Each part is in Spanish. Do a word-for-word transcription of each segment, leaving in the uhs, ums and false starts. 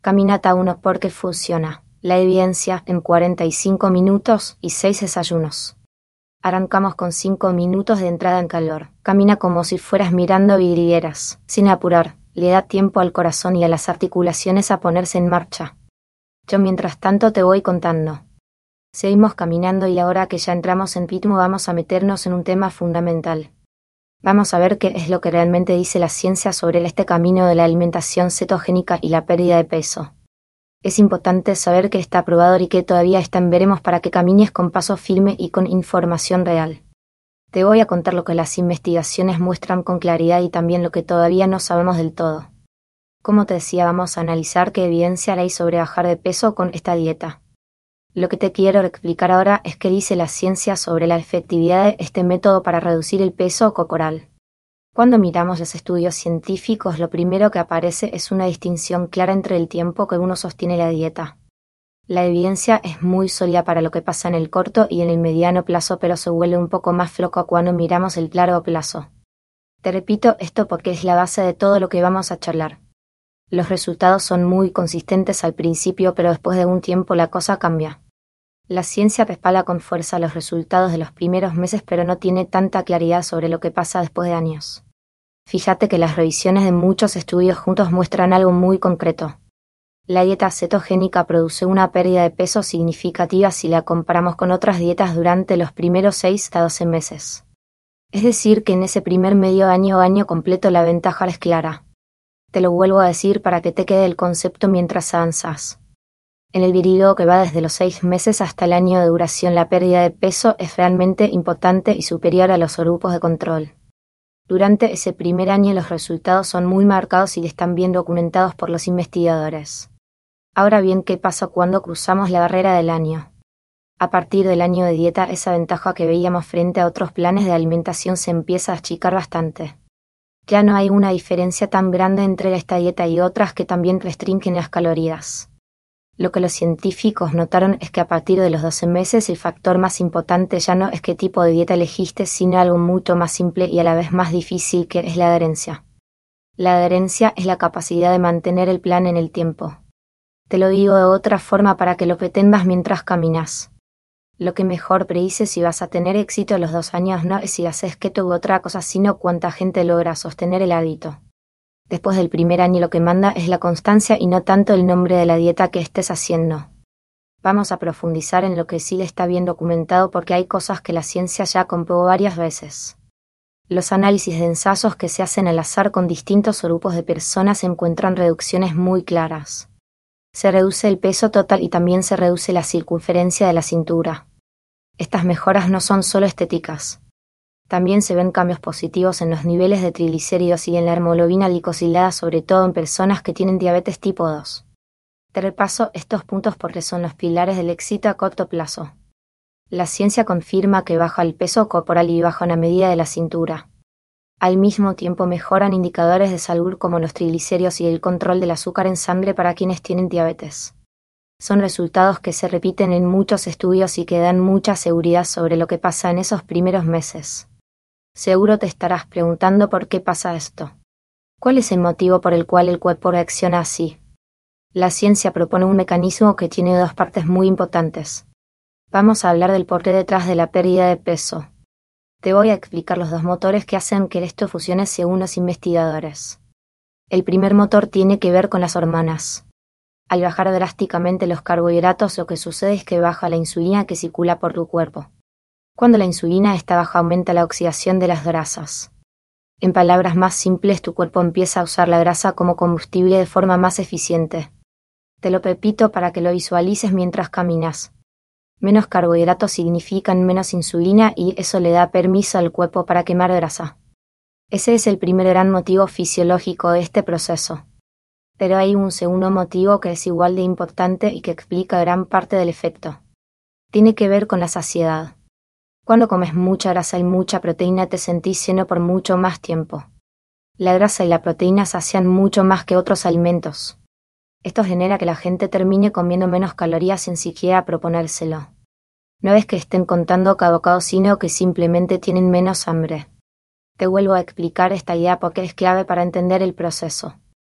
Caminata uno porque funciona. La evidencia en cuarenta y cinco minutos y seis desayunos. Arrancamos con cinco minutos de entrada en calor. Camina como si fueras mirando vidrieras, sin apurar. Le da tiempo al corazón y a las articulaciones a ponerse en marcha. Yo mientras tanto te voy contando. Seguimos caminando y ahora que ya entramos en ritmo vamos a meternos en un tema fundamental. Vamos a ver qué es lo que realmente dice la ciencia sobre este camino de la alimentación cetogénica y la pérdida de peso. Es importante saber que está probado y que todavía está en veremos para que camines con paso firme y con información real. Te voy a contar lo que las investigaciones muestran con claridad y también lo que todavía no sabemos del todo. Como te decía, vamos a analizar qué evidencia hay sobre bajar de peso con esta dieta. Lo que te quiero explicar ahora es qué dice la ciencia sobre la efectividad de este método para reducir el peso corporal. Cuando miramos los estudios científicos, lo primero que aparece es una distinción clara entre el tiempo que uno sostiene la dieta. La evidencia es muy sólida para lo que pasa en el corto y en el mediano plazo, pero se vuelve un poco más flojo cuando miramos el largo plazo. Te repito esto porque es la base de todo lo que vamos a charlar. Los resultados son muy consistentes al principio, pero después de un tiempo la cosa cambia. La ciencia respalda con fuerza los resultados de los primeros meses, pero no tiene tanta claridad sobre lo que pasa después de años. Fíjate que las revisiones de muchos estudios juntos muestran algo muy concreto. La dieta cetogénica produce una pérdida de peso significativa si la comparamos con otras dietas durante los primeros seis a doce meses. Es decir, que en ese primer medio año o año completo la ventaja es clara. Te lo vuelvo a decir para que te quede el concepto mientras avanzas. En el periodo que va desde los seis meses hasta el año de duración, la pérdida de peso es realmente importante y superior a los grupos de control. Durante ese primer año los resultados son muy marcados y están bien documentados por los investigadores. Ahora bien, ¿qué pasa cuando cruzamos la barrera del año? A partir del año de dieta, esa ventaja que veíamos frente a otros planes de alimentación se empieza a achicar bastante. Ya no hay una diferencia tan grande entre esta dieta y otras que también restringen las calorías. Lo que los científicos notaron es que a partir de los doce meses el factor más importante ya no es qué tipo de dieta elegiste, sino algo mucho más simple y a la vez más difícil, que es la adherencia. La adherencia es la capacidad de mantener el plan en el tiempo. Te lo digo de otra forma para que lo pretendas mientras caminas. Lo que mejor predice si vas a tener éxito a los dos años no es si haces keto u otra cosa, sino cuánta gente logra sostener el hábito. Después del primer año lo que manda es la constancia y no tanto el nombre de la dieta que estés haciendo. Vamos a profundizar en lo que sí está bien documentado porque hay cosas que la ciencia ya comprobó varias veces. Los análisis de ensayos que se hacen al azar con distintos grupos de personas encuentran reducciones muy claras. Se reduce el peso total y también se reduce la circunferencia de la cintura. Estas mejoras no son solo estéticas. También se ven cambios positivos en los niveles de triglicéridos y en la hemoglobina glicosilada, sobre todo en personas que tienen diabetes tipo dos. Te repaso estos puntos porque son los pilares del éxito a corto plazo. La ciencia confirma que baja el peso corporal y baja una medida de la cintura. Al mismo tiempo mejoran indicadores de salud como los triglicéridos y el control del azúcar en sangre para quienes tienen diabetes. Son resultados que se repiten en muchos estudios y que dan mucha seguridad sobre lo que pasa en esos primeros meses. Seguro te estarás preguntando por qué pasa esto. ¿Cuál es el motivo por el cual el cuerpo reacciona así? La ciencia propone un mecanismo que tiene dos partes muy importantes. Vamos a hablar del porqué detrás de la pérdida de peso. Te voy a explicar los dos motores que hacen que esto funcione según los investigadores. El primer motor tiene que ver con las hormonas. Al bajar drásticamente los carbohidratos, lo que sucede es que baja la insulina que circula por tu cuerpo. Cuando la insulina está baja, aumenta la oxidación de las grasas. En palabras más simples, tu cuerpo empieza a usar la grasa como combustible de forma más eficiente. Te lo repito para que lo visualices mientras caminas. Menos carbohidratos significan menos insulina y eso le da permiso al cuerpo para quemar grasa. Ese es el primer gran motivo fisiológico de este proceso. Pero hay un segundo motivo que es igual de importante y que explica gran parte del efecto. Tiene que ver con la saciedad. Cuando comes mucha grasa y mucha proteína te sentís lleno por mucho más tiempo. La grasa y la proteína sacian mucho más que otros alimentos. Esto genera que la gente termine comiendo menos calorías sin siquiera proponérselo. No es que estén contando cada bocado, sino que simplemente tienen menos hambre. Te vuelvo a explicar esta idea porque es clave para entender el proceso.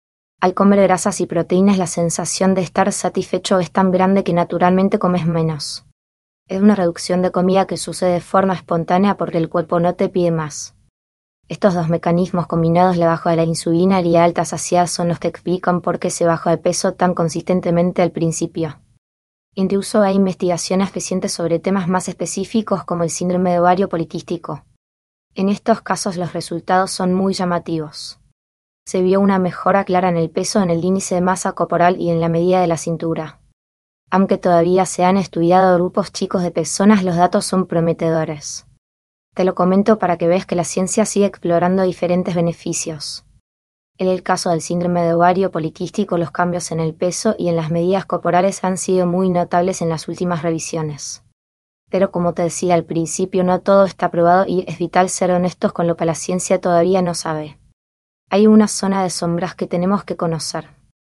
Al comer grasas y proteínas, la sensación de estar satisfecho es tan grande que naturalmente comes menos. Es una reducción de comida que sucede de forma espontánea porque el cuerpo no te pide más. Estos dos mecanismos combinados, la baja de la insulina y la alta saciedad, son los que explican por qué se baja de peso tan consistentemente al principio. Incluso hay investigaciones recientes sobre temas más específicos como el síndrome de ovario poliquístico. En estos casos los resultados son muy llamativos. Se vio una mejora clara en el peso, en el índice de masa corporal y en la medida de la cintura. Aunque todavía se han estudiado grupos chicos de personas, los datos son prometedores. Te lo comento para que veas que la ciencia sigue explorando diferentes beneficios. En el caso del síndrome de ovario poliquístico, los cambios en el peso y en las medidas corporales han sido muy notables en las últimas revisiones. Pero como te decía al principio, no todo está probado y es vital ser honestos con lo que la ciencia todavía no sabe. Hay una zona de sombras que tenemos que conocer.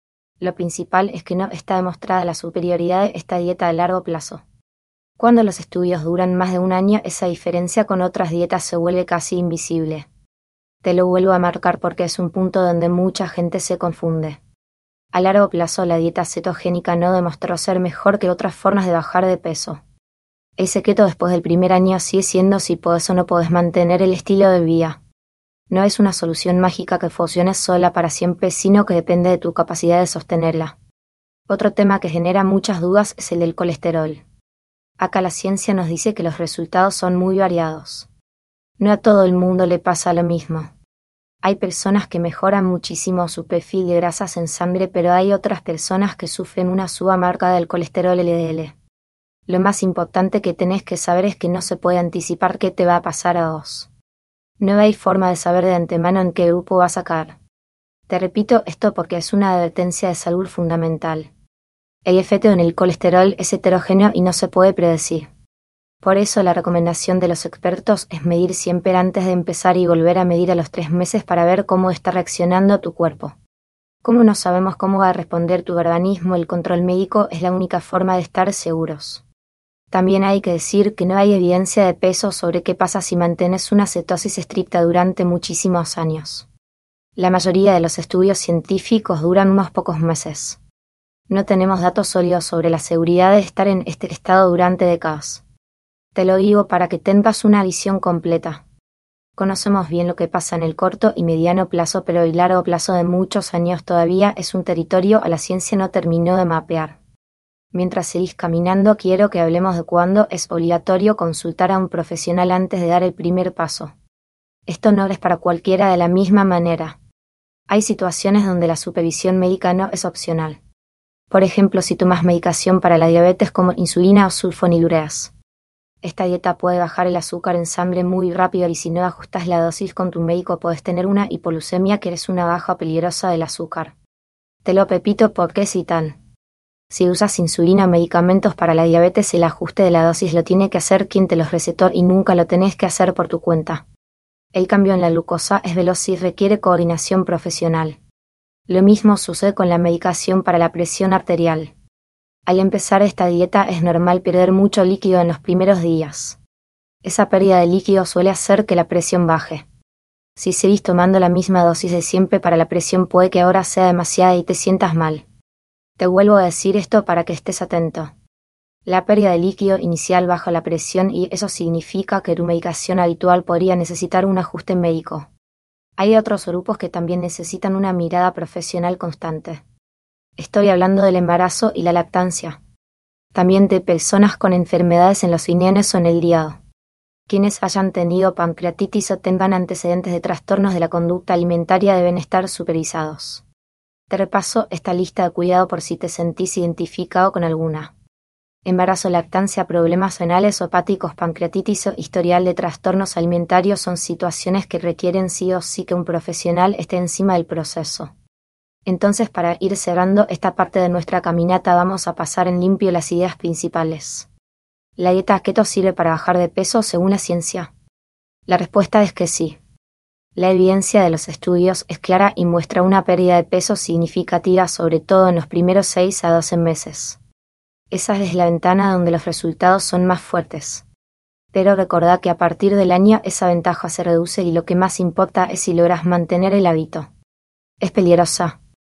Lo principal es que no está demostrada la superioridad de esta dieta a largo plazo. Cuando los estudios duran más de un año, esa diferencia con otras dietas se vuelve casi invisible. Te lo vuelvo a marcar porque es un punto donde mucha gente se confunde. A largo plazo, la dieta cetogénica no demostró ser mejor que otras formas de bajar de peso. El secreto después del primer año sigue siendo si podés o no podés mantener el estilo de vida. No es una solución mágica que funcione sola para siempre, sino que depende de tu capacidad de sostenerla. Otro tema que genera muchas dudas es el del colesterol. Acá la ciencia nos dice que los resultados son muy variados. No a todo el mundo le pasa lo mismo. Hay personas que mejoran muchísimo su perfil de grasas en sangre, pero hay otras personas que sufren una suba marcada del colesterol L D L. Lo más importante que tenés que saber es que no se puede anticipar qué te va a pasar a vos. No hay forma de saber de antemano en qué grupo vas a caer. Te repito esto porque es una advertencia de salud fundamental. El efecto en el colesterol es heterogéneo y no se puede predecir. Por eso la recomendación de los expertos es medir siempre antes de empezar y volver a medir a los tres meses para ver cómo está reaccionando tu cuerpo. Como no sabemos cómo va a responder tu organismo, el control médico es la única forma de estar seguros. También hay que decir que no hay evidencia de peso sobre qué pasa si mantienes una cetosis estricta durante muchísimos años. La mayoría de los estudios científicos duran unos pocos meses. No tenemos datos sólidos sobre la seguridad de estar en este estado durante décadas. Te lo digo para que tengas una visión completa. Conocemos bien lo que pasa en el corto y mediano plazo, pero el largo plazo de muchos años todavía es un territorio a la ciencia no terminó de mapear. Mientras seguís caminando, quiero que hablemos de cuándo es obligatorio consultar a un profesional antes de dar el primer paso. Esto no es para cualquiera de la misma manera. Hay situaciones donde la supervisión médica no es opcional. Por ejemplo, si tomas medicación para la diabetes como insulina o sulfonilureas. Esta dieta puede bajar el azúcar en sangre muy rápido y si no ajustas la dosis con tu médico puedes tener una hipoglucemia, que es una baja peligrosa del azúcar. Te lo repito porque es vital. Si usas insulina o medicamentos para la diabetes, el ajuste de la dosis lo tiene que hacer quien te los recetó y nunca lo tenés que hacer por tu cuenta. El cambio en la glucosa es veloz y requiere coordinación profesional. Lo mismo sucede con la medicación para la presión arterial. Al empezar esta dieta es normal perder mucho líquido en los primeros días. Esa pérdida de líquido suele hacer que la presión baje. Si seguís tomando la misma dosis de siempre para la presión, puede que ahora sea demasiada y te sientas mal. Te vuelvo a decir esto para que estés atento. La pérdida de líquido inicial baja la presión y eso significa que tu medicación habitual podría necesitar un ajuste médico. Hay otros grupos que también necesitan una mirada profesional constante. Estoy hablando del embarazo y la lactancia. También de personas con enfermedades en los riñones o en el hígado. Quienes hayan tenido pancreatitis o tengan antecedentes de trastornos de la conducta alimentaria deben estar supervisados. Te repaso esta lista de cuidado por si te sentís identificado con alguna. Embarazo, lactancia, problemas renales o hepáticos, pancreatitis o historial de trastornos alimentarios son situaciones que requieren sí o sí que un profesional esté encima del proceso. Entonces, para ir cerrando esta parte de nuestra caminata, vamos a pasar en limpio las ideas principales. ¿La dieta keto sirve para bajar de peso según la ciencia? La respuesta es que sí. La evidencia de los estudios es clara y muestra una pérdida de peso significativa, sobre todo en los primeros seis a doce meses. Esa es la ventana donde los resultados son más fuertes. Pero recordá que a partir del año esa ventaja se reduce y lo que más importa es si logras mantener el hábito. Es peligrosa.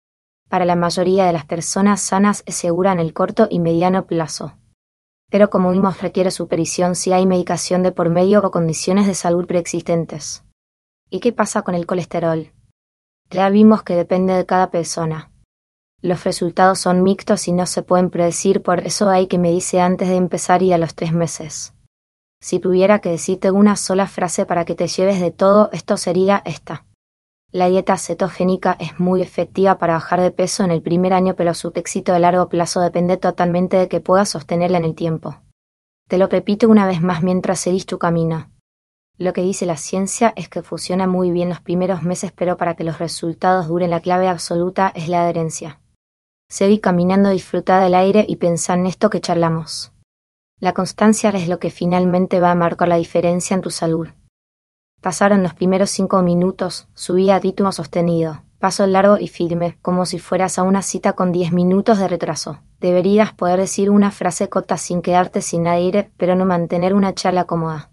Para la mayoría de las personas sanas es segura en el corto y mediano plazo. Pero como vimos requiere supervisión si hay medicación de por medio o condiciones de salud preexistentes. ¿Y qué pasa con el colesterol? Ya vimos que depende de cada persona. Los resultados son mixtos y no se pueden predecir, por eso hay que medirse antes de empezar y a los tres meses. Si tuviera que decirte una sola frase para que te lleves de todo esto sería esta. La dieta cetogénica es muy efectiva para bajar de peso en el primer año, pero su éxito a largo plazo depende totalmente de que puedas sostenerla en el tiempo. Te lo repito una vez más mientras seguís tu camino. Lo que dice la ciencia es que funciona muy bien los primeros meses, pero para que los resultados duren la clave absoluta es la adherencia. Seguí caminando, disfruta del aire y pensá en esto que charlamos. La constancia es lo que finalmente va a marcar la diferencia en tu salud. Pasaron los primeros cinco minutos, subí a ritmo sostenido, paso largo y firme, como si fueras a una cita con diez minutos de retraso. Deberías poder decir una frase corta sin quedarte sin aire, pero no mantener una charla cómoda.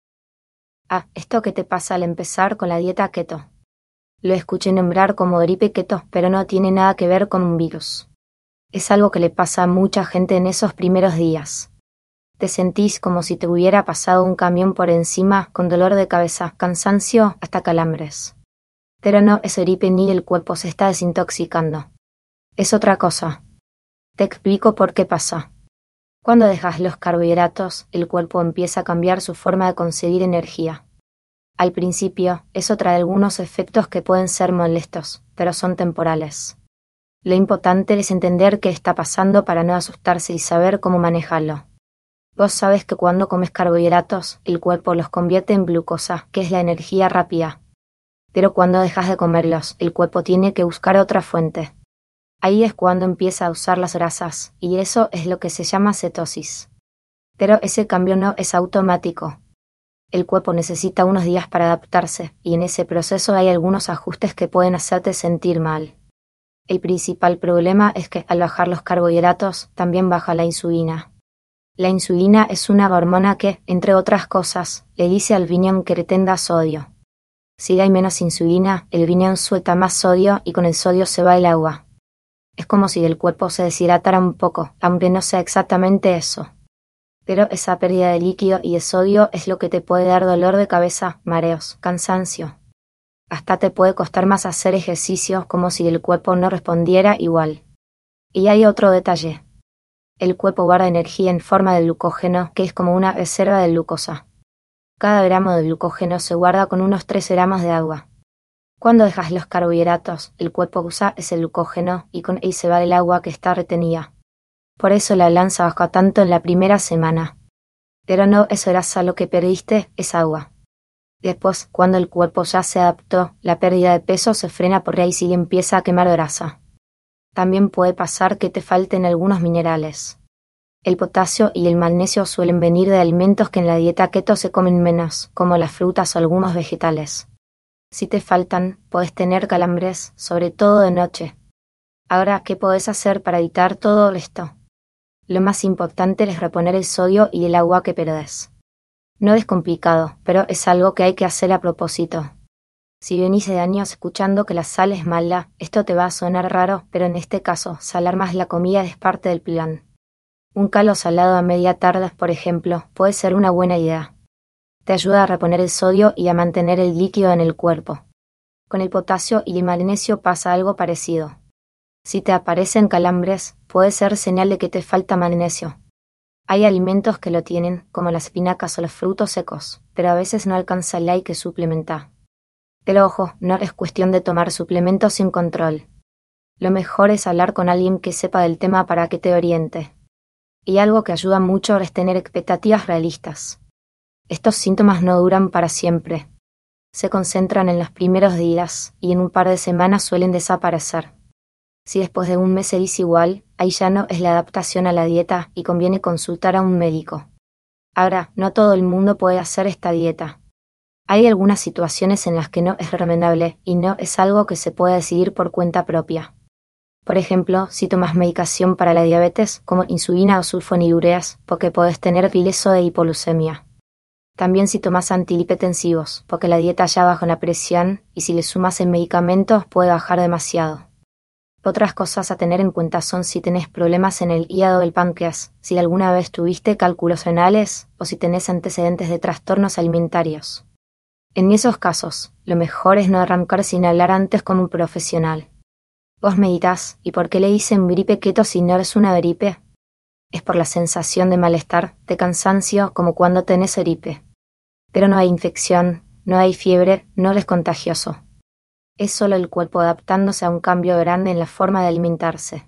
Ah, esto que te pasa al empezar con la dieta keto. Lo escuché nombrar como gripe keto, pero no tiene nada que ver con un virus. Es algo que le pasa a mucha gente en esos primeros días. Te sentís como si te hubiera pasado un camión por encima, con dolor de cabeza, cansancio, hasta calambres. Pero no es gripe ni el cuerpo se está desintoxicando. Es otra cosa. Te explico por qué pasa. Cuando dejas los carbohidratos, el cuerpo empieza a cambiar su forma de conseguir energía. Al principio, eso trae algunos efectos que pueden ser molestos, pero son temporales. Lo importante es entender qué está pasando para no asustarse y saber cómo manejarlo. Vos sabes que cuando comes carbohidratos, el cuerpo los convierte en glucosa, que es la energía rápida. Pero cuando dejas de comerlos, el cuerpo tiene que buscar otra fuente. Ahí es cuando empieza a usar las grasas, y eso es lo que se llama cetosis. Pero ese cambio no es automático. El cuerpo necesita unos días para adaptarse, y en ese proceso hay algunos ajustes que pueden hacerte sentir mal. El principal problema es que al bajar los carbohidratos, también baja la insulina. La insulina es una hormona que, entre otras cosas, le dice al riñón que retenga sodio. Si hay menos insulina, el riñón suelta más sodio y con el sodio se va el agua. Es como si el cuerpo se deshidratara un poco, aunque no sea exactamente eso. Pero esa pérdida de líquido y de sodio es lo que te puede dar dolor de cabeza, mareos, cansancio. Hasta te puede costar más hacer ejercicios, como si el cuerpo no respondiera igual. Y hay otro detalle. El cuerpo guarda energía en forma de glucógeno, que es como una reserva de glucosa. Cada gramo de glucógeno se guarda con unos tres gramos de agua. Cuando dejas los carbohidratos, el cuerpo usa ese glucógeno y con él se va el agua que está retenida. Por eso la balanza baja tanto en la primera semana. Pero no es grasa lo que perdiste, es agua. Después, cuando el cuerpo ya se adaptó, la pérdida de peso se frena por ahí y empieza a quemar grasa. También puede pasar que te falten algunos minerales. El potasio y el magnesio suelen venir de alimentos que en la dieta keto se comen menos, como las frutas o algunos vegetales. Si te faltan, podés tener calambres, sobre todo de noche. Ahora, ¿qué podés hacer para evitar todo esto? Lo más importante es reponer el sodio y el agua que perdés. No es complicado, pero es algo que hay que hacer a propósito. Si venís de años escuchando que la sal es mala, esto te va a sonar raro, pero en este caso, salar más la comida es parte del plan. Un caldo salado a media tarde, por ejemplo, puede ser una buena idea. Te ayuda a reponer el sodio y a mantener el líquido en el cuerpo. Con el potasio y el magnesio pasa algo parecido. Si te aparecen calambres, puede ser señal de que te falta magnesio. Hay alimentos que lo tienen, como las espinacas o los frutos secos, pero a veces no alcanza el hay que suplementa. Pero ojo, no es cuestión de tomar suplementos sin control. Lo mejor es hablar con alguien que sepa del tema para que te oriente. Y algo que ayuda mucho es tener expectativas realistas. Estos síntomas no duran para siempre. Se concentran en los primeros días y en un par de semanas suelen desaparecer. Si después de un mes seguís igual, ahí ya no es la adaptación a la dieta y conviene consultar a un médico. Ahora, no todo el mundo puede hacer esta dieta. Hay algunas situaciones en las que no es recomendable y no es algo que se pueda decidir por cuenta propia. Por ejemplo, si tomas medicación para la diabetes, como insulina o sulfonilureas, porque podés tener riesgo de hipoglucemia. También si tomas antihipertensivos, porque la dieta ya baja la presión y si le sumas en medicamentos puede bajar demasiado. Otras cosas a tener en cuenta son si tenés problemas en el hígado o el páncreas, si alguna vez tuviste cálculos renales o si tenés antecedentes de trastornos alimentarios. En esos casos, lo mejor es no arrancar sin hablar antes con un profesional. Vos meditas, ¿y por qué le dicen gripe keto si no es una gripe? Es por la sensación de malestar, de cansancio, como cuando tenés gripe. Pero no hay infección, no hay fiebre, no es contagioso. Es solo el cuerpo adaptándose a un cambio grande en la forma de alimentarse.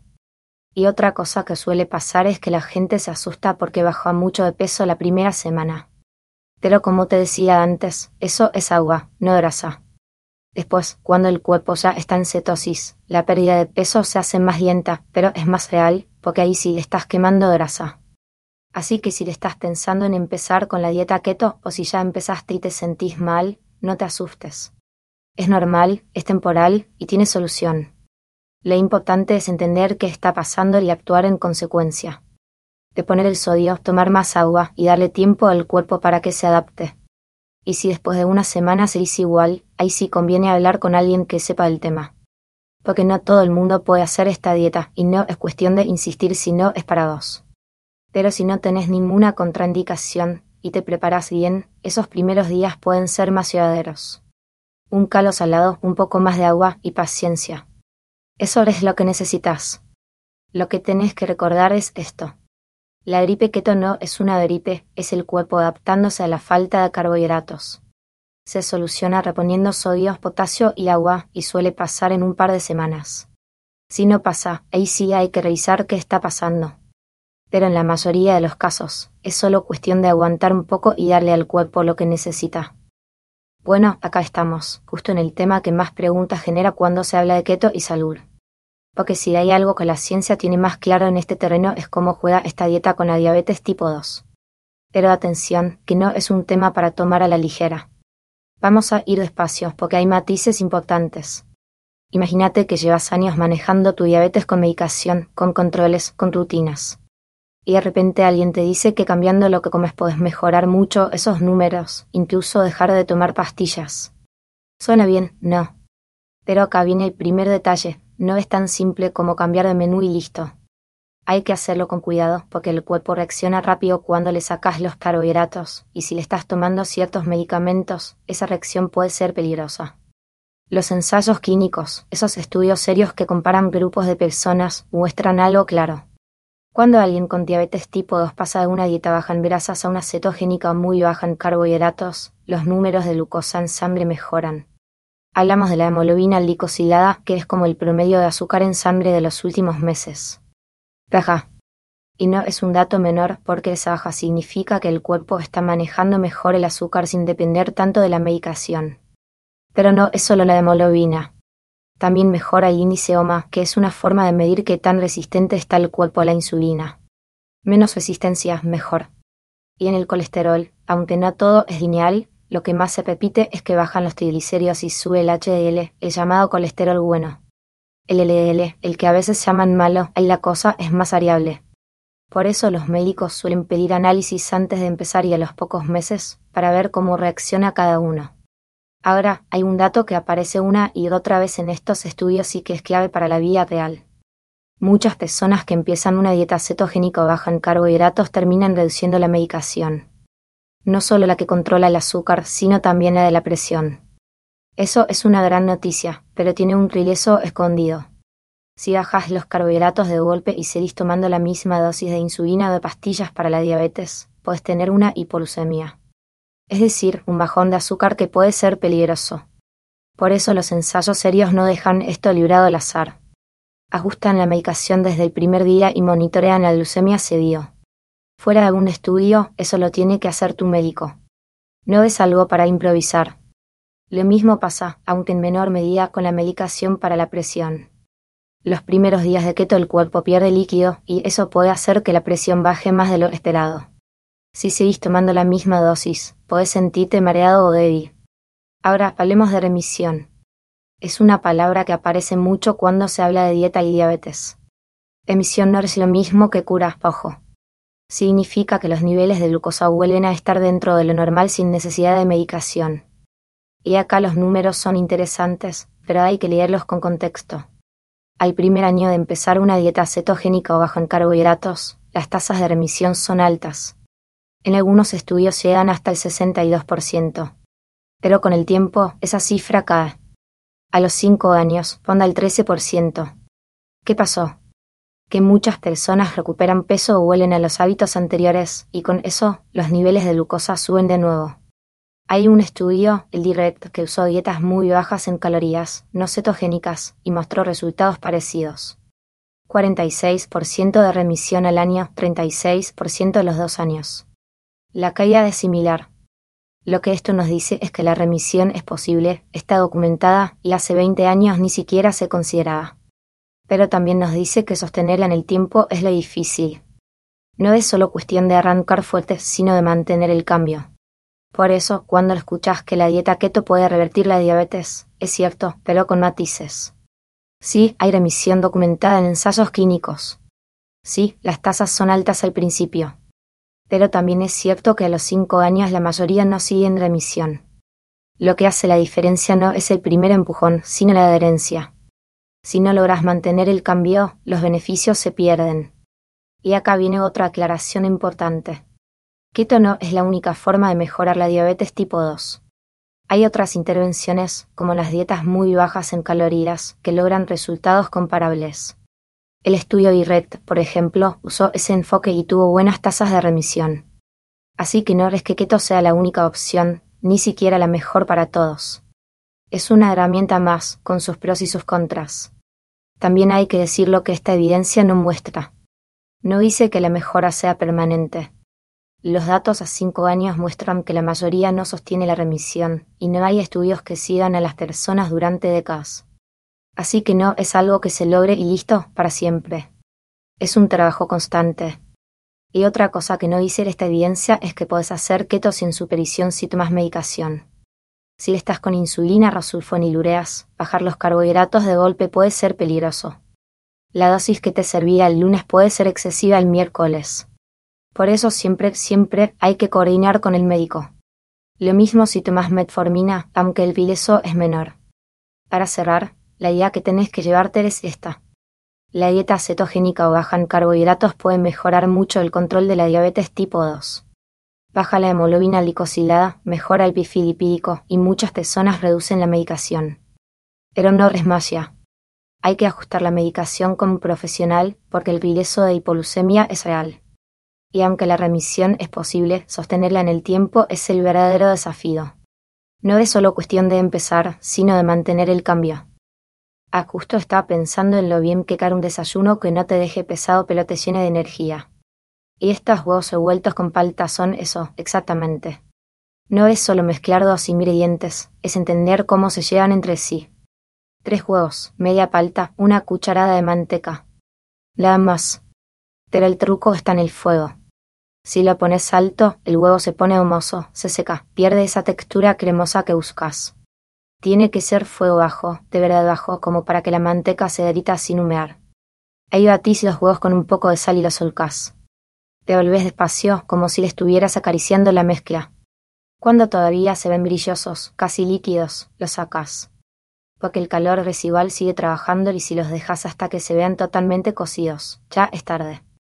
Y otra cosa que suele pasar es que la gente se asusta porque bajó mucho de peso la primera semana. Pero como te decía antes, eso es agua, no grasa. Después, cuando el cuerpo ya está en cetosis, la pérdida de peso se hace más lenta, pero es más real, porque ahí sí estás quemando grasa. Así que si le estás pensando en empezar con la dieta keto o si ya empezaste y te sentís mal, no te asustes. Es normal, es temporal y tiene solución. Lo importante es entender qué está pasando y actuar en consecuencia. De poner el sodio, tomar más agua y darle tiempo al cuerpo para que se adapte. Y si después de una semana seguís igual, ahí sí conviene hablar con alguien que sepa del tema. Porque no todo el mundo puede hacer esta dieta y no es cuestión de insistir si no es para vos. Pero si no tenés ninguna contraindicación y te preparás bien, esos primeros días pueden ser más llevaderos. Un calo salado, un poco más de agua y paciencia. Eso es lo que necesitas. Lo que tenés que recordar es esto. La gripe keto no es una gripe, es el cuerpo adaptándose a la falta de carbohidratos. Se soluciona reponiendo sodio, potasio y agua y suele pasar en un par de semanas. Si no pasa, ahí sí hay que revisar qué está pasando. Pero en la mayoría de los casos, es solo cuestión de aguantar un poco y darle al cuerpo lo que necesita. Bueno, acá estamos, justo en el tema que más preguntas genera cuando se habla de keto y salud. Porque si hay algo que la ciencia tiene más claro en este terreno es cómo juega esta dieta con la diabetes tipo dos. Pero atención, que no es un tema para tomar a la ligera. Vamos a ir despacio, porque hay matices importantes. Imagínate que llevas años manejando tu diabetes con medicación, con controles, con rutinas. Y de repente alguien te dice que cambiando lo que comes podés mejorar mucho esos números, incluso dejar de tomar pastillas. ¿Suena bien? No. Pero acá viene el primer detalle, no es tan simple como cambiar de menú y listo. Hay que hacerlo con cuidado, porque el cuerpo reacciona rápido cuando le sacas los carbohidratos, y si le estás tomando ciertos medicamentos, esa reacción puede ser peligrosa. Los ensayos clínicos, esos estudios serios que comparan grupos de personas, muestran algo claro. Cuando alguien con diabetes tipo dos pasa de una dieta baja en grasas a una cetogénica muy baja en carbohidratos, los números de glucosa en sangre mejoran. Hablamos de la hemoglobina glicosilada, que es como el promedio de azúcar en sangre de los últimos meses. Baja. Y no es un dato menor porque esa baja significa que el cuerpo está manejando mejor el azúcar sin depender tanto de la medicación. Pero no es solo la hemoglobina. También mejora el índice O M A, que es una forma de medir qué tan resistente está el cuerpo a la insulina. Menos resistencia, mejor. Y en el colesterol, aunque no todo es lineal, lo que más se repite es que bajan los triglicéridos y sube el H D L, el llamado colesterol bueno. El L D L, el que a veces llaman malo, ahí la cosa es más variable. Por eso los médicos suelen pedir análisis antes de empezar y a los pocos meses, para ver cómo reacciona cada uno. Ahora, hay un dato que aparece una y otra vez en estos estudios y que es clave para la vida real. Muchas personas que empiezan una dieta cetogénica o baja en carbohidratos terminan reduciendo la medicación. No solo la que controla el azúcar, sino también la de la presión. Eso es una gran noticia, pero tiene un riesgo escondido. Si bajas los carbohidratos de golpe y seguís tomando la misma dosis de insulina o de pastillas para la diabetes, puedes tener una hipoglucemia. Es decir, un bajón de azúcar que puede ser peligroso. Por eso los ensayos serios no dejan esto librado al azar. Ajustan la medicación desde el primer día y monitorean la glucemia seguido. Fuera de algún estudio, eso lo tiene que hacer tu médico. No es algo para improvisar. Lo mismo pasa, aunque en menor medida, con la medicación para la presión. Los primeros días de keto el cuerpo pierde líquido y eso puede hacer que la presión baje más de lo esperado. Si seguís tomando la misma dosis, podés sentirte mareado o débil. Ahora, hablemos de remisión. Es una palabra que aparece mucho cuando se habla de dieta y diabetes. Remisión no es lo mismo que cura, ojo. Significa que los niveles de glucosa vuelven a estar dentro de lo normal sin necesidad de medicación. Y acá los números son interesantes, pero hay que leerlos con contexto. Al primer año de empezar una dieta cetogénica o baja en carbohidratos, las tasas de remisión son altas. En algunos estudios llegan hasta el sesenta y dos por ciento. Pero con el tiempo, esa cifra cae. A los cinco años, ronda el trece por ciento. ¿Qué pasó? Que muchas personas recuperan peso o vuelven a los hábitos anteriores y con eso los niveles de glucosa suben de nuevo. Hay un estudio, el DIRECT, que usó dietas muy bajas en calorías, no cetogénicas, y mostró resultados parecidos. cuarenta y seis por ciento de remisión al año, treinta y seis por ciento a los dos años. La caída es similar. Lo que esto nos dice es que la remisión es posible, está documentada y hace veinte años ni siquiera se consideraba. Pero también nos dice que sostenerla en el tiempo es lo difícil. No es solo cuestión de arrancar fuerte, sino de mantener el cambio. Por eso, cuando escuchas que la dieta keto puede revertir la diabetes, es cierto, pero con matices. Sí, hay remisión documentada en ensayos clínicos. Sí, las tasas son altas al principio. Pero también es cierto que a los cinco años la mayoría no sigue en remisión. Lo que hace la diferencia no es el primer empujón, sino la adherencia. Si no logras mantener el cambio, los beneficios se pierden. Y acá viene otra aclaración importante. Keto no es la única forma de mejorar la diabetes tipo dos. Hay otras intervenciones, como las dietas muy bajas en calorías, que logran resultados comparables. El estudio DIRECT, por ejemplo, usó ese enfoque y tuvo buenas tasas de remisión. Así que no es que keto sea la única opción, ni siquiera la mejor para todos. Es una herramienta más, con sus pros y sus contras. También hay que decir lo que esta evidencia no muestra. No dice que la mejora sea permanente. Los datos a cinco años muestran que la mayoría no sostiene la remisión, y no hay estudios que sigan a las personas durante décadas. Así que no es algo que se logre y listo para siempre. Es un trabajo constante. Y otra cosa que no dice esta evidencia es que podés hacer keto sin supervisión si tomas medicación. Si estás con insulina, rosulfonilureas, bajar los carbohidratos de golpe puede ser peligroso. La dosis que te servía el lunes puede ser excesiva el miércoles. Por eso siempre, siempre hay que coordinar con el médico. Lo mismo si tomas metformina, aunque el peso es menor. Para cerrar, la idea que tenés que llevarte es esta. La dieta cetogénica o baja en carbohidratos puede mejorar mucho el control de la diabetes tipo dos. Baja la hemoglobina glicosilada, mejora el perfil lipídico y muchas personas reducen la medicación. Pero no es magia. Hay que ajustar la medicación con un profesional porque el riesgo de hipoglucemia es real. Y aunque la remisión es posible, sostenerla en el tiempo es el verdadero desafío. No es solo cuestión de empezar, sino de mantener el cambio. Ah, justo estaba pensando en lo bien que cae un desayuno que no te deje pesado pero te llene de energía. Y estos huevos revueltos con palta son eso, exactamente. No es solo mezclar dos ingredientes, es entender cómo se llevan entre sí. Tres huevos, media palta, una cucharada de manteca. Nada más. Pero el truco está en el fuego. Si lo pones alto, el huevo se pone humoso, se seca, pierde esa textura cremosa que buscas. Tiene que ser fuego bajo, de verdad bajo, como para que la manteca se derrita sin humear. Ahí batís los huevos con un poco de sal y los solcás. Te volvés despacio, como si le estuvieras acariciando la mezcla. Cuando todavía se ven brillosos, casi líquidos, los sacás. Porque el calor residual sigue trabajando y si los dejas hasta que se vean totalmente cocidos, ya es tarde.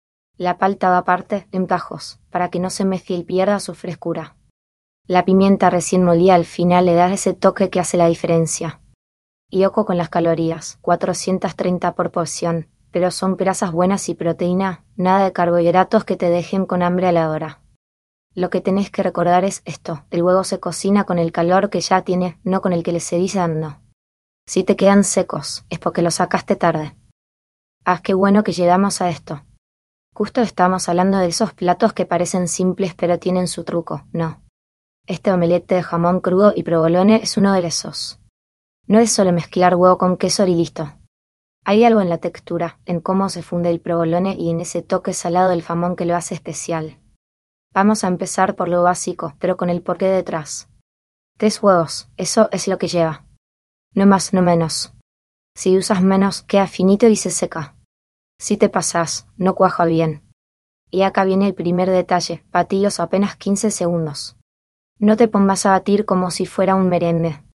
La palta va aparte, en tajos, para que no se mezcle y pierda su frescura. La pimienta recién molida al final le da ese toque que hace la diferencia. Y ojo con las calorías, cuatrocientas treinta por porción, pero son grasas buenas y proteína, nada de carbohidratos que te dejen con hambre a la hora. Lo que tenés que recordar es esto, el huevo se cocina con el calor que ya tiene, no con el que le seguís dando. Si te quedan secos, es porque los sacaste tarde. Ah, qué bueno que llegamos a esto. Justo estamos hablando de esos platos que parecen simples pero tienen su truco, ¿no? Este omelette de jamón crudo y provolone es uno de esos. No es solo mezclar huevo con queso y listo. Hay algo en la textura, en cómo se funde el provolone y en ese toque salado del jamón que lo hace especial. Vamos a empezar por lo básico, pero con el porqué detrás. Tres huevos, eso es lo que lleva. No más, no menos. Si usas menos, queda finito y se seca. Si te pasás, no cuaja bien. Y acá viene el primer detalle, batillos apenas quince segundos. No te pongas a batir como si fuera un merengue.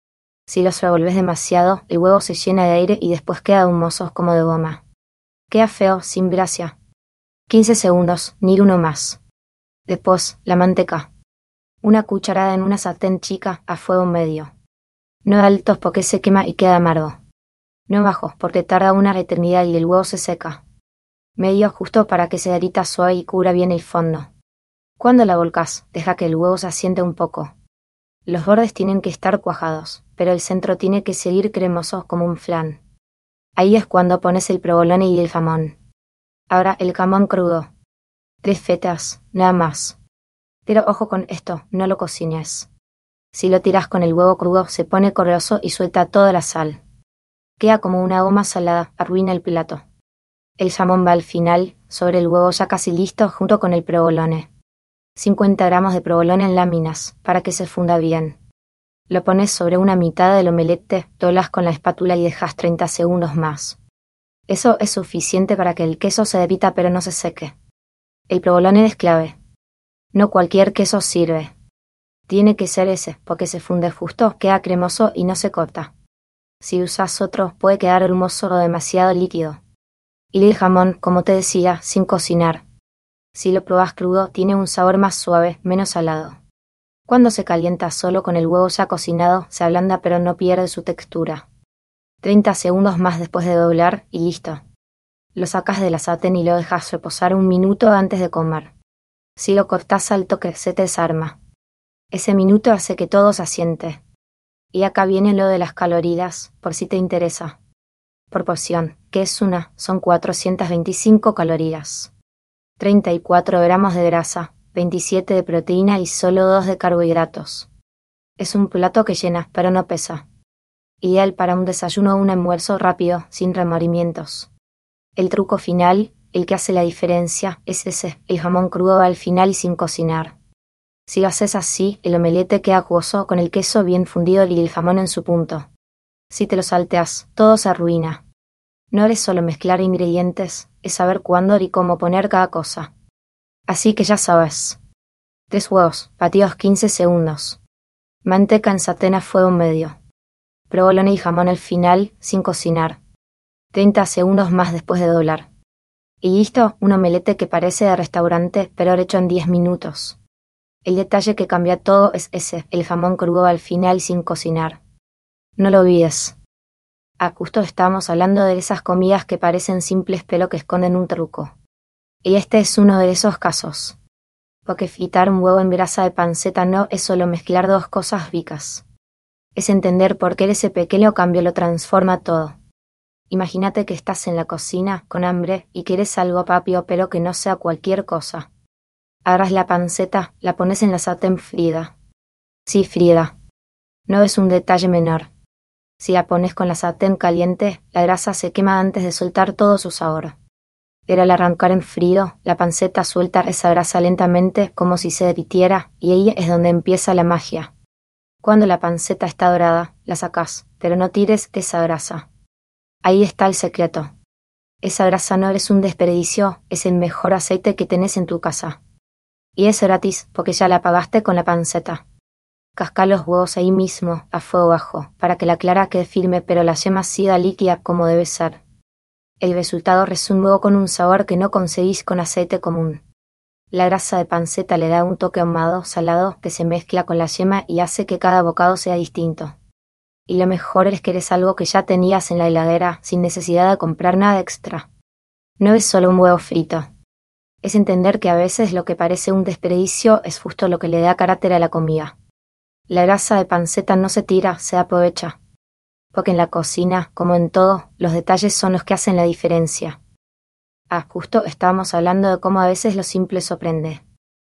Si los revolves demasiado, el huevo se llena de aire y después queda humoso como de goma. Queda feo, sin gracia. quince segundos, ni uno más. Después, la manteca. Una cucharada en una sartén chica a fuego medio. No altos porque se quema y queda amargo. No bajos porque tarda una eternidad y el huevo se seca. Medio justo para que se derrita suave y cubra bien el fondo. Cuando la volcás, deja que el huevo se asiente un poco. Los bordes tienen que estar cuajados, pero el centro tiene que seguir cremoso como un flan. Ahí es cuando pones el provolone y el jamón. Ahora el jamón crudo. Tres fetas, nada más. Pero ojo con esto, no lo cocines. Si lo tiras con el huevo crudo se pone corroso y suelta toda la sal. Queda como una goma salada, arruina el plato. El jamón va al final, sobre el huevo ya casi listo junto con el provolone. cincuenta gramos de provolone en láminas, para que se funda bien. Lo pones sobre una mitad del omelette, doblas con la espátula y dejas treinta segundos más. Eso es suficiente para que el queso se derrita pero no se seque. El provolone es clave. No cualquier queso sirve. Tiene que ser ese, porque se funde justo, queda cremoso y no se corta. Si usas otro, puede quedar hermoso o demasiado líquido. Y el jamón, como te decía, sin cocinar. Si lo probas crudo, tiene un sabor más suave, menos salado. Cuando se calienta solo con el huevo ya cocinado, se ablanda pero no pierde su textura. treinta segundos más después de doblar y listo. Lo sacas de la sartén y lo dejas reposar un minuto antes de comer. Si lo cortás al toque, se te desarma. Ese minuto hace que todo se asiente. Y acá viene lo de las calorías, por si te interesa. Por porción, que es una, son cuatrocientas veinticinco calorías. treinta y cuatro gramos de grasa, veintisiete de proteína y solo dos de carbohidratos. Es un plato que llena, pero no pesa. Ideal para un desayuno o un almuerzo rápido, sin remordimientos. El truco final, el que hace la diferencia, es ese, el jamón crudo va al final y sin cocinar. Si lo haces así, el omelette queda jugoso con el queso bien fundido y el jamón en su punto. Si te lo salteas, todo se arruina. No es solo mezclar ingredientes, es saber cuándo y cómo poner cada cosa. Así que ya sabes. Tres huevos, batidos quince segundos. Manteca en sartén a fuego medio. Provolone y jamón al final, sin cocinar. treinta segundos más después de doblar. Y listo, un omelette que parece de restaurante, pero hecho en diez minutos. El detalle que cambia todo es ese, el jamón crudo al final sin cocinar. No lo olvides. Ah, justo estábamos hablando de esas comidas que parecen simples pero que esconden un truco. Y este es uno de esos casos. Porque fritar un huevo en grasa de panceta no es solo mezclar dos cosas ricas. Es entender por qué ese pequeño cambio lo transforma todo. Imagínate que estás en la cocina, con hambre, y quieres algo rápido pero que no sea cualquier cosa. Agarras la panceta, la pones en la sartén fría. Sí, fría. No es un detalle menor. Si la pones con la sartén caliente, la grasa se quema antes de soltar todo su sabor. Pero al arrancar en frío, la panceta suelta esa grasa lentamente como si se derritiera y ahí es donde empieza la magia. Cuando la panceta está dorada, la sacás, pero no tires esa grasa. Ahí está el secreto. Esa grasa no es un desperdicio, es el mejor aceite que tenés en tu casa. Y es gratis porque ya la pagaste con la panceta. Cascá los huevos ahí mismo, a fuego bajo, para que la clara quede firme pero la yema siga líquida como debe ser. El resultado es un huevo con un sabor que no conseguís con aceite común. La grasa de panceta le da un toque ahumado, salado, que se mezcla con la yema y hace que cada bocado sea distinto. Y lo mejor es que eres algo que ya tenías en la heladera, sin necesidad de comprar nada extra. No es solo un huevo frito. Es entender que a veces lo que parece un desperdicio es justo lo que le da carácter a la comida. La grasa de panceta no se tira, se aprovecha. Porque en la cocina, como en todo, los detalles son los que hacen la diferencia. Ah, justo estábamos hablando de cómo a veces lo simple sorprende.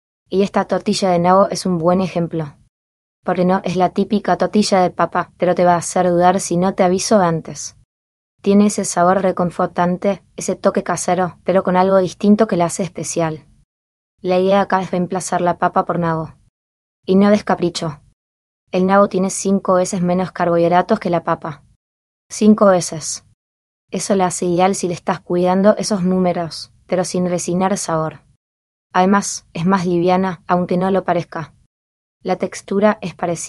Y esta tortilla de nabo es un buen ejemplo. Porque no es la típica tortilla de papa, pero te va a hacer dudar si no te aviso antes. Tiene ese sabor reconfortante, ese toque casero, pero con algo distinto que la hace especial. La idea acá es reemplazar la papa por nabo. Y no des capricho. El nabo tiene cinco veces menos carbohidratos que la papa. Cinco veces. Eso la hace ideal si le estás cuidando esos números, pero sin resignar sabor. Además, es más liviana, aunque no lo parezca. La textura es parecida,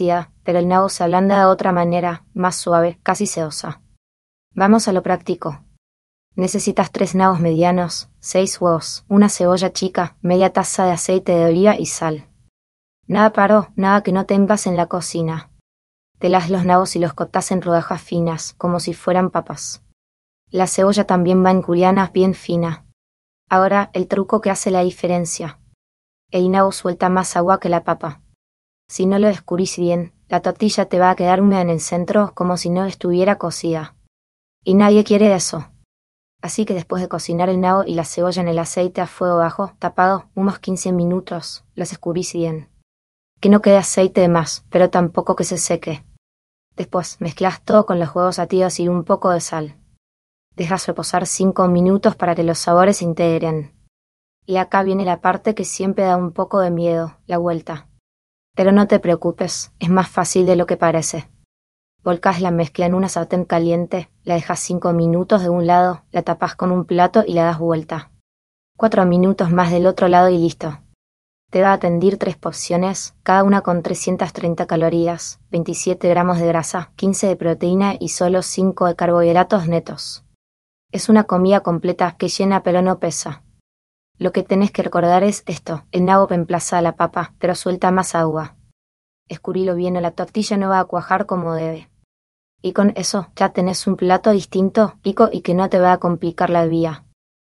pero el nabo se ablanda de otra manera, más suave, casi sedosa. Vamos a lo práctico. Necesitas tres nabos medianos, seis huevos, una cebolla chica, media taza de aceite de oliva y sal. Nada paró, nada que no tengas en la cocina. Pelás los nabos y los cortás en rodajas finas, como si fueran papas. La cebolla también va en julianas bien fina. Ahora, el truco que hace la diferencia. El nabo suelta más agua que la papa. Si no lo descubrís bien, la tortilla te va a quedar húmeda en el centro como si no estuviera cocida. Y nadie quiere eso. Así que después de cocinar el nabo y la cebolla en el aceite a fuego bajo, tapado, unos quince minutos, los escurrís bien. Que no quede aceite de más, pero tampoco que se seque. Después, mezclas todo con los huevos batidos y un poco de sal. Dejas reposar cinco minutos para que los sabores se integren. Y acá viene la parte que siempre da un poco de miedo, la vuelta. Pero no te preocupes, es más fácil de lo que parece. Volcás la mezcla en una sartén caliente, la dejas cinco minutos de un lado, la tapás con un plato y la das vuelta. Cuatro minutos más del otro lado y listo. Te va a atendir tres porciones, cada una con trescientas treinta calorías, veintisiete gramos de grasa, quince de proteína y solo cinco de carbohidratos netos. Es una comida completa que llena pero no pesa. Lo que tenés que recordar es esto, el nabo reemplaza a la papa, pero suelta más agua. Escurrilo bien o la tortilla no va a cuajar como debe. Y con eso ya tenés un plato distinto, rico y que no te va a complicar la vida.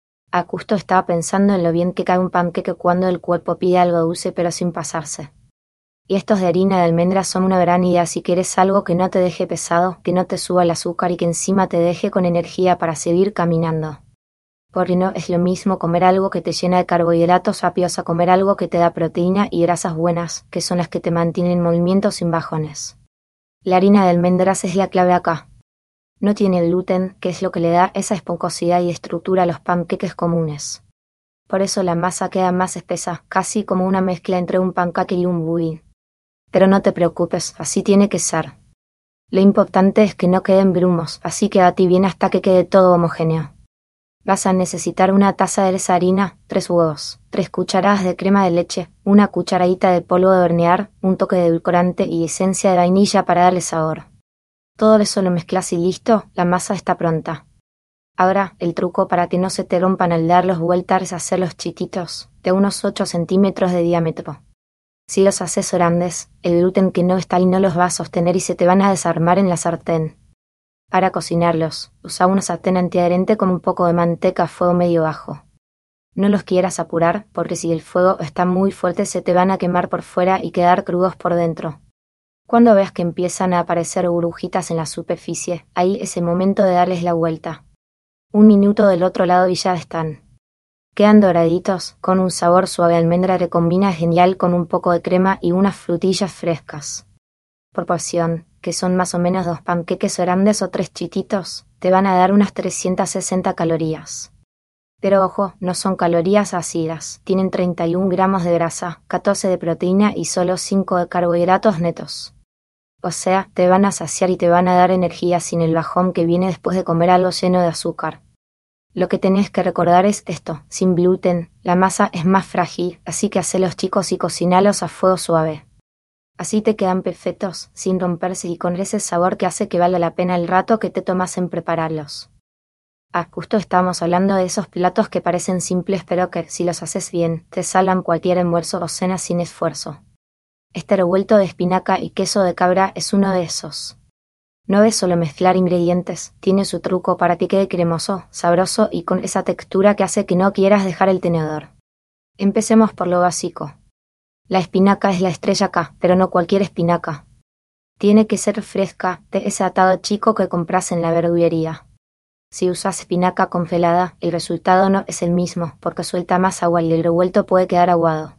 A justo estaba pensando en lo bien que cae un panqueque cuando el cuerpo pide algo dulce pero sin pasarse. Y estos de harina de almendras son una gran idea si quieres algo que no te deje pesado, que no te suba el azúcar y que encima te deje con energía para seguir caminando. Porque no es lo mismo comer algo que te llena de carbohidratos rápidos a comer algo que te da proteína y grasas buenas, que son las que te mantienen en movimiento sin bajones. La harina de almendras es la clave acá. No tiene gluten, que es lo que le da esa esponjosidad y estructura a los panqueques comunes. Por eso la masa queda más espesa, casi como una mezcla entre un pancake y un budín. Pero no te preocupes, así tiene que ser. Lo importante es que no queden grumos, así que batí bien hasta que quede todo homogéneo. Vas a necesitar una taza de esa harina, tres huevos, tres cucharadas de crema de leche, una cucharadita de polvo de hornear, un toque de edulcorante y esencia de vainilla para darle sabor. Todo eso lo mezclas y listo, la masa está pronta. Ahora, el truco para que no se te rompan al darlos vueltas es hacerlos chiquitos, de unos ocho centímetros de diámetro. Si los haces grandes, el gluten que no está ahí no los va a sostener y se te van a desarmar en la sartén. Para cocinarlos, usa una sartén antiadherente con un poco de manteca a fuego medio bajo. No los quieras apurar, porque si el fuego está muy fuerte se te van a quemar por fuera y quedar crudos por dentro. Cuando veas que empiezan a aparecer burbujitas en la superficie, ahí es el momento de darles la vuelta. Un minuto del otro lado y ya están. Quedan doraditos, con un sabor suave a almendra que combina genial con un poco de crema y unas frutillas frescas. Por porción, que son más o menos dos panqueques grandes o tres chiquitos, te van a dar unas trescientas sesenta calorías. Pero ojo, no son calorías ácidas, tienen treinta y un gramos de grasa, catorce de proteína y solo cinco de carbohidratos netos. O sea, te van a saciar y te van a dar energía sin el bajón que viene después de comer algo lleno de azúcar. Lo que tenés que recordar es esto, sin gluten, la masa es más frágil, así que hacelos chicos y cocinalos a fuego suave. Así te quedan perfectos, sin romperse y con ese sabor que hace que valga la pena el rato que te tomas en prepararlos. Ah, justo estábamos hablando de esos platos que parecen simples pero que, si los haces bien, te salvan cualquier almuerzo o cena sin esfuerzo. Este revuelto de espinaca y queso de cabra es uno de esos. No es solo mezclar ingredientes, tiene su truco para que quede cremoso, sabroso y con esa textura que hace que no quieras dejar el tenedor. Empecemos por lo básico. La espinaca es la estrella acá, pero no cualquier espinaca. Tiene que ser fresca, de ese atado chico que compras en la verdulería. Si usas espinaca congelada, el resultado no es el mismo, porque suelta más agua y el revuelto puede quedar aguado.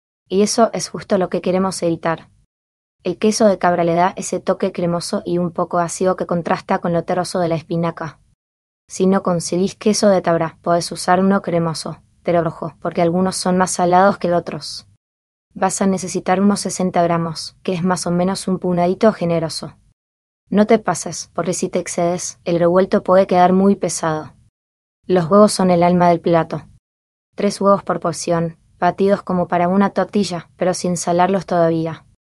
Y eso es justo lo que queremos evitar. El queso de cabra le da ese toque cremoso y un poco ácido que contrasta con lo terroso de la espinaca. Si no conseguís queso de cabra, podés usar uno cremoso, pero ojo, porque algunos son más salados que otros. Vas a necesitar unos sesenta gramos, que es más o menos un puñadito generoso. No te pases, porque si te excedes, el revuelto puede quedar muy pesado. Los huevos son el alma del plato. Tres huevos por porción, batidos como para una tortilla, pero sin salarlos todavía.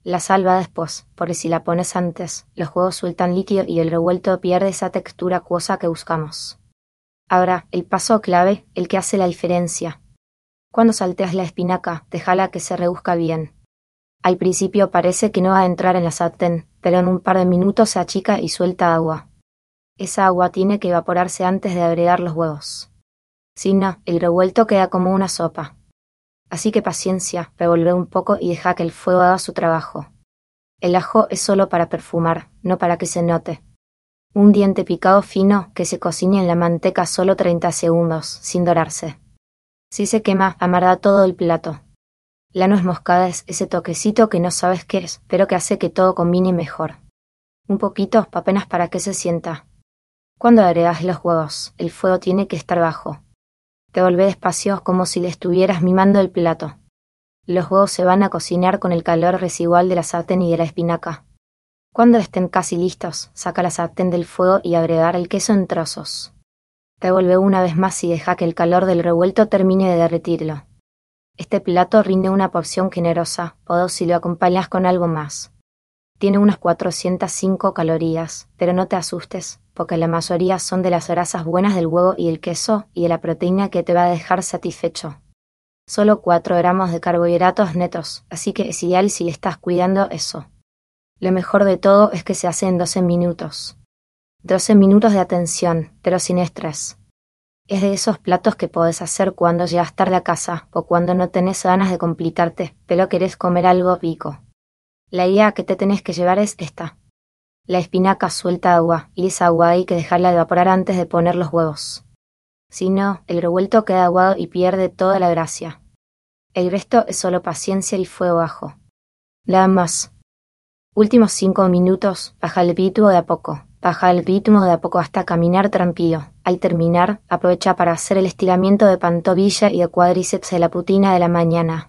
La sal va después, porque si la pones antes, los huevos sueltan líquido y el revuelto pierde esa textura acuosa que buscamos. Ahora, el paso clave, el que hace la diferencia. Cuando salteas la espinaca, déjala que se rebusca bien. Al principio parece que no va a entrar en la sartén, pero en un par de minutos se achica y suelta agua. Esa agua tiene que evaporarse antes de agregar los huevos. Si no, el revuelto queda como una sopa. Así que paciencia, revolve un poco y deja que el fuego haga su trabajo. El ajo es solo para perfumar, no para que se note. Un diente picado fino que se cocine en la manteca solo treinta segundos, sin dorarse. Si se quema, amarga todo el plato. La nuez moscada es ese toquecito que no sabes qué es, pero que hace que todo combine mejor. Un poquito, apenas para que se sienta. Cuando agregas los huevos, el fuego tiene que estar bajo. Revolvé despacio como si le estuvieras mimando el plato. Los huevos se van a cocinar con el calor residual de la sartén y de la espinaca. Cuando estén casi listos, saca la sartén del fuego y agregar el queso en trozos. Revuelve una vez más y deja que el calor del revuelto termine de derretirlo. Este plato rinde una porción generosa, o si lo acompañas con algo más. Tiene unas cuatrocientas cinco calorías, pero no te asustes, porque la mayoría son de las grasas buenas del huevo y el queso y de la proteína que te va a dejar satisfecho. Solo cuatro gramos de carbohidratos netos, así que es ideal si le estás cuidando eso. Lo mejor de todo es que se hace en doce minutos. doce minutos de atención, pero sin estrés. Es de esos platos que podés hacer cuando llegas tarde a casa o cuando no tenés ganas de complicarte, pero querés comer algo rico. La idea que te tenés que llevar es esta. La espinaca suelta agua, y esa agua hay que dejarla evaporar antes de poner los huevos. Si no, el revuelto queda aguado y pierde toda la gracia. El resto es solo paciencia y fuego bajo. Nada más. Últimos cinco minutos, baja el ritmo de a poco. Baja el ritmo de a poco hasta caminar tranquilo. Al terminar, aprovecha para hacer el estiramiento de pantorrilla y de cuádriceps de la rutina de la mañana.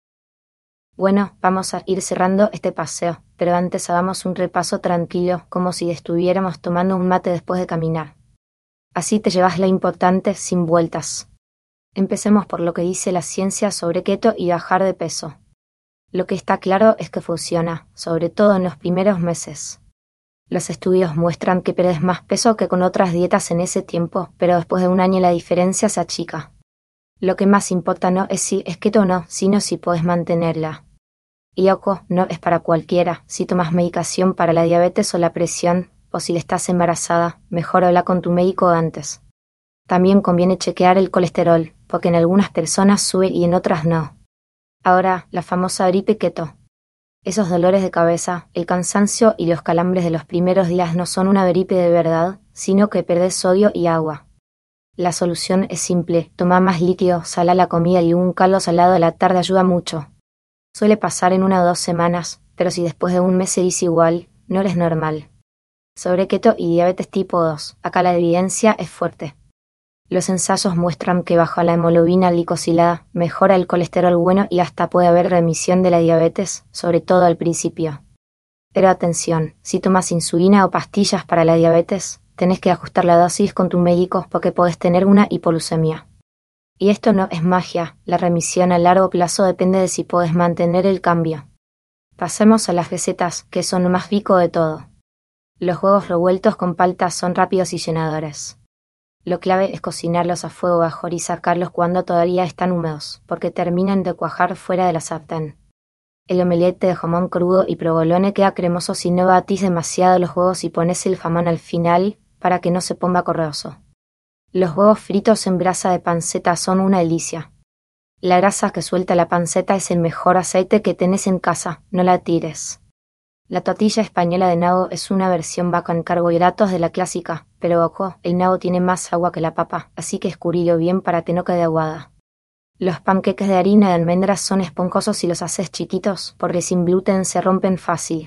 Bueno, vamos a ir cerrando este paseo, pero antes hagamos un repaso tranquilo, como si estuviéramos tomando un mate después de caminar. Así te llevas lo importante sin vueltas. Empecemos por lo que dice la ciencia sobre keto y bajar de peso. Lo que está claro es que funciona, sobre todo en los primeros meses. Los estudios muestran que pierdes más peso que con otras dietas en ese tiempo, pero después de un año la diferencia se achica. Lo que más importa no es si es keto o no, sino si puedes mantenerla. Y ojo, no es para cualquiera. Si tomas medicación para la diabetes o la presión, o si estás embarazada, mejor habla con tu médico antes. También conviene chequear el colesterol, porque en algunas personas sube y en otras no. Ahora, la famosa gripe keto. Esos dolores de cabeza, el cansancio y los calambres de los primeros días no son una gripe de verdad, sino que perdés sodio y agua. La solución es simple, toma más líquido, sala la comida y un caldo salado a la tarde ayuda mucho. Suele pasar en una o dos semanas, pero si después de un mes seguís igual, no eres normal. Sobre keto y diabetes tipo dos, acá la evidencia es fuerte. Los ensayos muestran que bajo la hemoglobina glicosilada mejora el colesterol bueno y hasta puede haber remisión de la diabetes, sobre todo al principio. Pero atención, si tomas insulina o pastillas para la diabetes, tenés que ajustar la dosis con tu médico porque podés tener una hipoglucemia. Y esto no es magia, la remisión a largo plazo depende de si podés mantener el cambio. Pasemos a las recetas, que son lo más rico de todo. Los huevos revueltos con palta son rápidos y llenadores. Lo clave es cocinarlos a fuego bajo y sacarlos cuando todavía están húmedos, porque terminan de cuajar fuera de la sartén. El omelette de jamón crudo y provolone queda cremoso si no batís demasiado los huevos y pones el jamón al final para que no se ponga corroso. Los huevos fritos en brasa de panceta son una delicia. La grasa que suelta la panceta es el mejor aceite que tenés en casa, no la tires. La tortilla española de nabo es una versión baja en carbohidratos de la clásica, pero ojo, el nabo tiene más agua que la papa, así que escurrilo bien para que no quede aguada. Los panqueques de harina de almendras son esponjosos si los haces chiquitos, porque sin gluten se rompen fácil.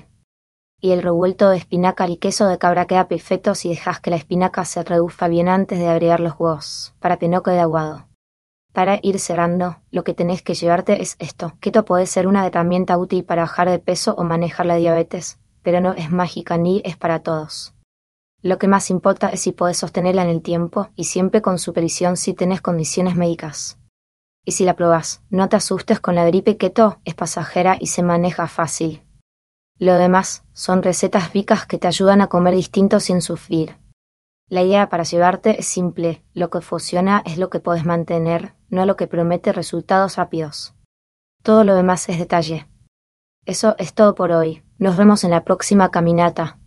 Y el revuelto de espinaca y queso de cabra queda perfecto si dejas que la espinaca se reduzca bien antes de agregar los huevos, para que no quede aguado. Para ir cerrando, lo que tenés que llevarte es esto. Keto puede ser una herramienta útil para bajar de peso o manejar la diabetes, pero no es mágica ni es para todos. Lo que más importa es si podés sostenerla en el tiempo y siempre con supervisión si tenés condiciones médicas. Y si la probás, no te asustes con la gripe keto, es pasajera y se maneja fácil. Lo demás son recetas ricas que te ayudan a comer distinto sin sufrir. La idea para llevarte es simple, lo que funciona es lo que podés mantener, no lo que promete resultados rápidos. Todo lo demás es detalle. Eso es todo por hoy. Nos vemos en la próxima caminata.